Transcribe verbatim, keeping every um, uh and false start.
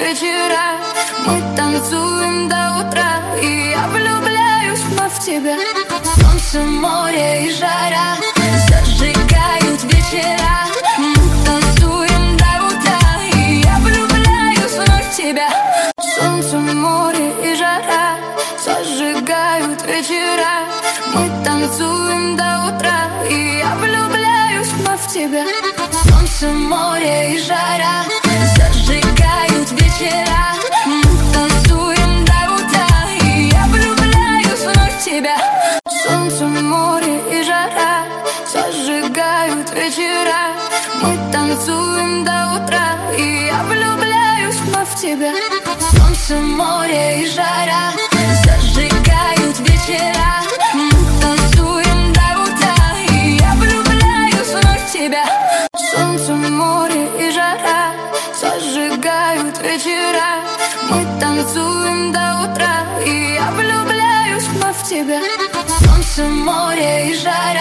вечера. Мы танцуем до утра, и я влюбляюсь вновь в тебя. Солнце, море и жара зажигают вечера. Мы танцуем до утра, и я влюбляюсь вновь в тебя. Солнце, море и жара зажигают вечера. Мы танцуем до утра, и я влюбляюсь вновь в тебя. Солнце, море и жара зажигают вечера. Мы танцуем до утра, и я влюбляюсь вновь в тебя. Солнце, море и жара зажигают вечера. Мы танцуем до утра, и я влюбляюсь вновь в тебя. Солнце, море и жара зажигают вечера. Мы танцуем до утра, и я влюбляюсь вновь в тебя. Солнце, море и жара зажигают вечера. Мы танцуем до утра, и я влюбляюсь вновь в тебя. Солнце, море и жара